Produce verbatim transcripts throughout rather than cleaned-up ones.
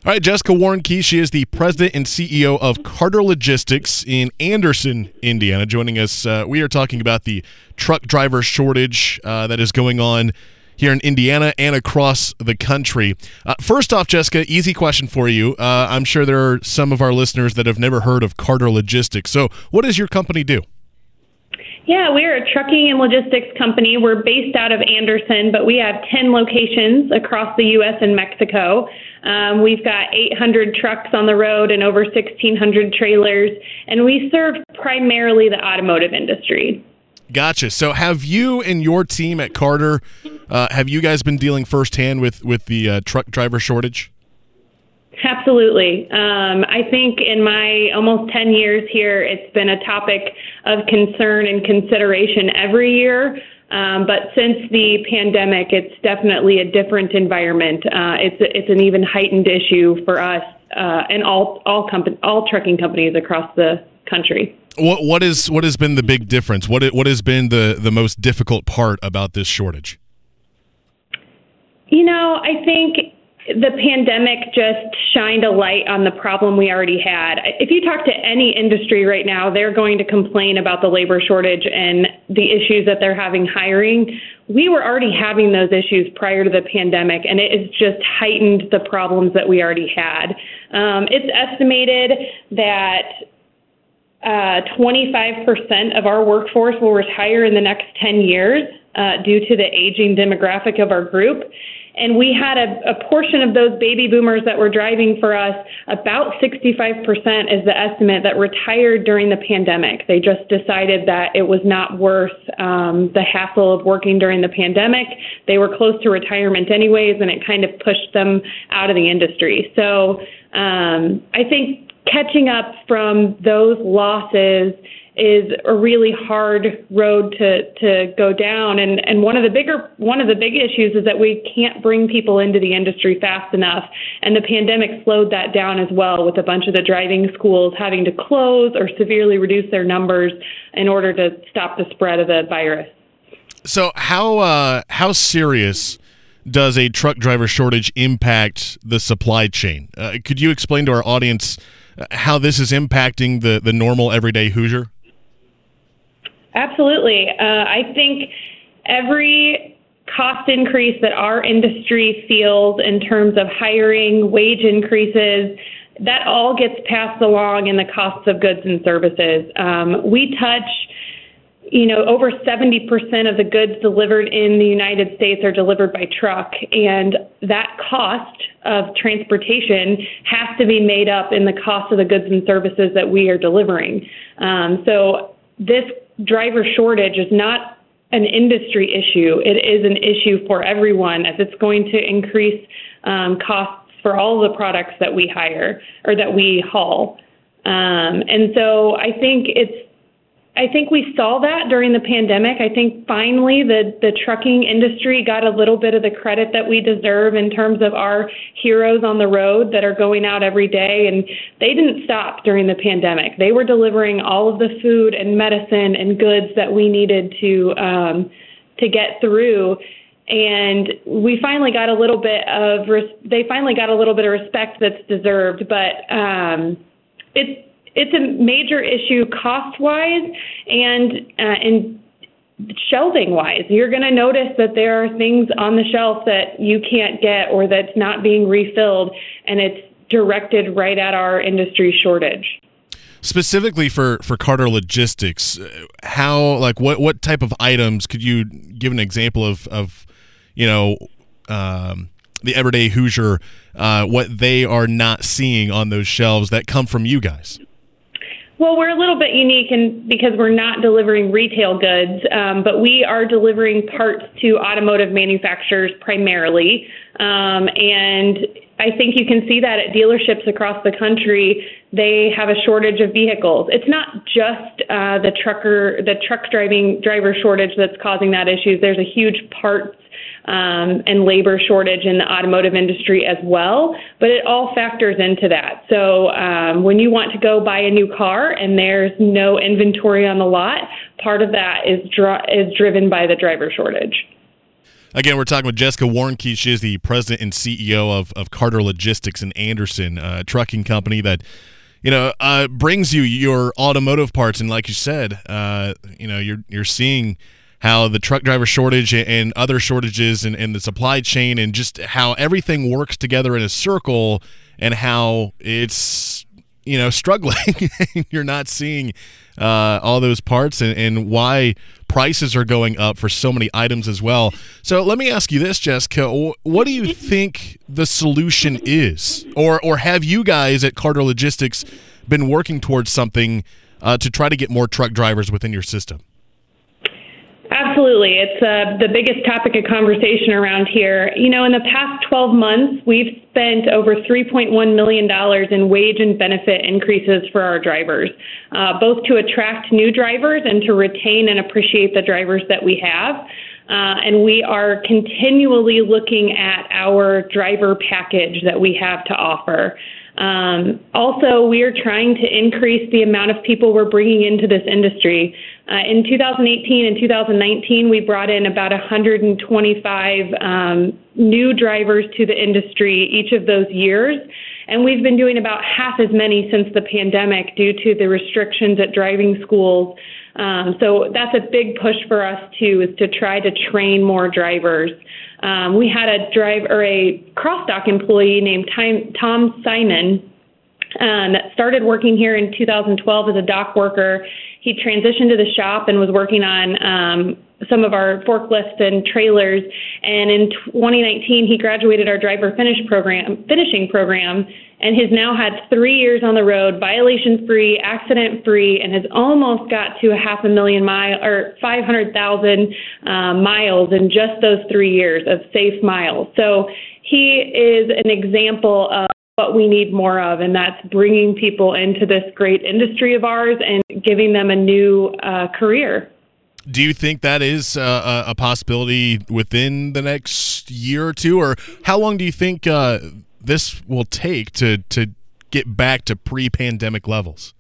All right, Jessica Warnke, she is the president and C E O of Carter Logistics in Anderson, Indiana. Joining us, uh, we are talking about the truck driver shortage uh, that is going on here in Indiana and across the country. Uh, first off, Jessica, easy question for you. Uh, I'm sure there are some of our listeners that have never heard of Carter Logistics. So what does your company do? Yeah, we're a trucking and logistics company. We're based out of Anderson, but we have ten locations across the U S and Mexico. Um, we've got eight hundred trucks on the road and over sixteen hundred trailers, and we serve primarily the automotive industry. Gotcha. So have you and your team at Carter, uh, have you guys been dealing firsthand with, with the uh, truck driver shortage? Absolutely. Um, I think in my almost ten years here, it's been a topic of concern and consideration every year. Um, but since the pandemic, it's definitely a different environment. Uh, it's it's an even heightened issue for us uh, and all all company, all trucking companies across the country. What what is what has been the big difference? What what has been the, the most difficult part about this shortage? You know, I think the pandemic just shined a light on the problem we already had. If you talk to any industry right now, they're going to complain about the labor shortage and the issues that they're having hiring. We were already having those issues prior to the pandemic, and it has just heightened the problems that we already had. Um, it's estimated that uh, twenty-five percent of our workforce will retire in the next ten years uh, due to the aging demographic of our group. And we had a, a portion of those baby boomers that were driving for us, about sixty-five percent is the estimate, that retired during the pandemic. They just decided that it was not worth um, the hassle of working during the pandemic. They were close to retirement anyways, and it kind of pushed them out of the industry. So um, I think catching up from those losses is a really hard road to, to go down. And, and one of the bigger, one of the big issues is that we can't bring people into the industry fast enough. And the pandemic slowed that down as well, with a bunch of the driving schools having to close or severely reduce their numbers in order to stop the spread of the virus. So how, uh, how serious does a truck driver shortage impact the supply chain? Uh, could you explain to our audience how this is impacting the, the normal everyday Hoosier? Absolutely. Uh, I think every cost increase that our industry feels in terms of hiring, wage increases, that all gets passed along in the costs of goods and services. Um, we touch, you know, over seventy percent of the goods delivered in the United States are delivered by truck, and that cost of transportation has to be made up in the cost of the goods and services that we are delivering. Um, so this driver shortage is not an industry issue. It is an issue for everyone, as it's going to increase um, costs for all the products that we hire or that we haul. Um, and so I think it's I think we saw that during the pandemic. I think finally the, the trucking industry got a little bit of the credit that we deserve in terms of our heroes on the road that are going out every day. And they didn't stop during the pandemic. They were delivering all of the food and medicine and goods that we needed to um, to get through. And we finally got a little bit of res- they finally got a little bit of respect that's deserved. But um, it's It's a major issue cost-wise and uh, and shelving-wise. You're going to notice that there are things on the shelf that you can't get or that's not being refilled, and it's directed right at our industry shortage. Specifically for, for Carter Logistics, how like what, what type of items could you give an example of of you know um, the everyday Hoosier, uh, what they are not seeing on those shelves that come from you guys? Well, we're a little bit unique in, because we're not delivering retail goods, um, but we are delivering parts to automotive manufacturers primarily. Um, and I think you can see that at dealerships across the country. They have a shortage of vehicles. It's not just uh, the trucker, the truck driving driver shortage that's causing that issue. There's a huge parts Um, and labor shortage in the automotive industry as well, but it all factors into that. So um, when you want to go buy a new car and there's no inventory on the lot, part of that is dr- is driven by the driver shortage. Again, we're talking with Jessica Warnke. She is the president and C E O of, of Carter Logistics in Anderson, a trucking company that, you know, uh, brings you your automotive parts. And like you said, uh, you know, you're you're seeing how the truck driver shortage and other shortages and, and the supply chain and just how everything works together in a circle and how it's, you know, struggling. You're not seeing uh, all those parts and, and why prices are going up for so many items as well. So let me ask you this, Jessica. What do you think the solution is? Or, or have you guys at Carter Logistics been working towards something uh, to try to get more truck drivers within your system? Absolutely. It's uh, the biggest topic of conversation around here. You know, in the past twelve months, we've spent over three point one million dollars in wage and benefit increases for our drivers, uh, both to attract new drivers and to retain and appreciate the drivers that we have. Uh, and we are continually looking at our driver package that we have to offer. Um, also, we are trying to increase the amount of people we're bringing into this industry. Uh, in two thousand eighteen and two thousand nineteen, we brought in about one hundred twenty-five um, new drivers to the industry each of those years. And we've been doing about half as many since the pandemic due to the restrictions at driving schools. Um, so that's a big push for us, too, is to try to train more drivers. Um, we had a drive or a cross-dock employee named Tom Simon um, that started working here in two thousand twelve as a dock worker. He transitioned to the shop and was working on um, some of our forklifts and trailers. And in twenty nineteen, he graduated our driver finish program, finishing program, and has now had three years on the road, violation-free, accident-free, and has almost got to a half a million mile or five hundred thousand uh, miles in just those three years of safe miles. So he is an example of what we need more of, and that's bringing people into this great industry of ours and giving them a new uh, career. Do you think that is uh, a possibility within the next year or two, or how long do you think uh, this will take to, to get back to pre-pandemic levels?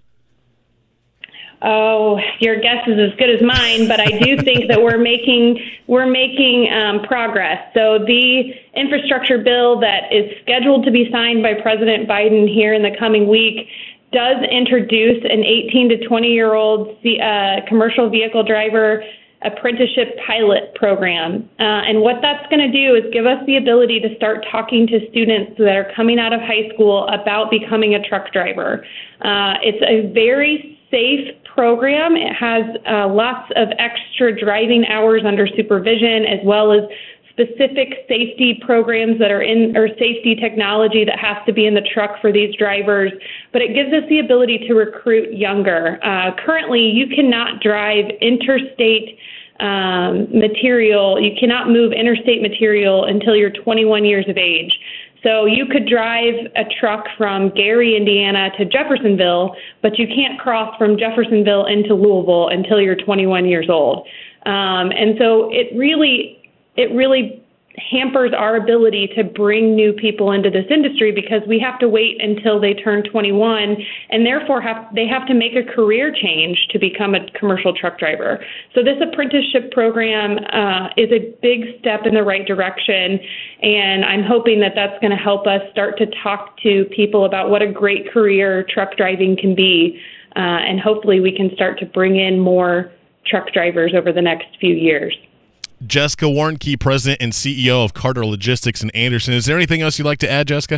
Oh, your guess is as good as mine, but I do think that we're making we're making um, progress. So the infrastructure bill that is scheduled to be signed by President Biden here in the coming week does introduce an eighteen to twenty year old uh, commercial vehicle driver apprenticeship pilot program. Uh, and what that's going to do is give us the ability to start talking to students that are coming out of high school about becoming a truck driver. Uh, it's a very safe program. It has uh, lots of extra driving hours under supervision, as well as specific safety programs that are in, or safety technology that has to be in the truck for these drivers. But it gives us the ability to recruit younger. Uh, currently, you cannot drive interstate um, material. You cannot move interstate material until you're twenty-one years of age. So you could drive a truck from Gary, Indiana to Jeffersonville, but you can't cross from Jeffersonville into Louisville until you're twenty-one years old. Um, and so it really, it really hampers our ability to bring new people into this industry because we have to wait until they turn twenty-one and therefore have, they have to make a career change to become a commercial truck driver. So this apprenticeship program uh, is a big step in the right direction, and I'm hoping that that's going to help us start to talk to people about what a great career truck driving can be, uh, and hopefully we can start to bring in more truck drivers over the next few years. Jessica Warnke, President and C E O of Carter Logistics in Anderson. Is there anything else you'd like to add, Jessica?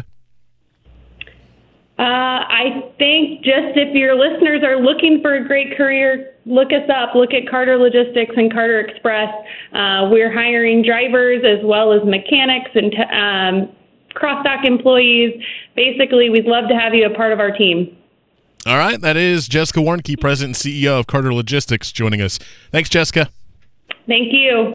Uh, I think just if your listeners are looking for a great career, look us up. Look at Carter Logistics and Carter Express. Uh, we're hiring drivers as well as mechanics and t- um, cross-dock employees. Basically, we'd love to have you a part of our team. All right. That is Jessica Warnke, President and C E O of Carter Logistics, joining us. Thanks, Jessica. Thank you.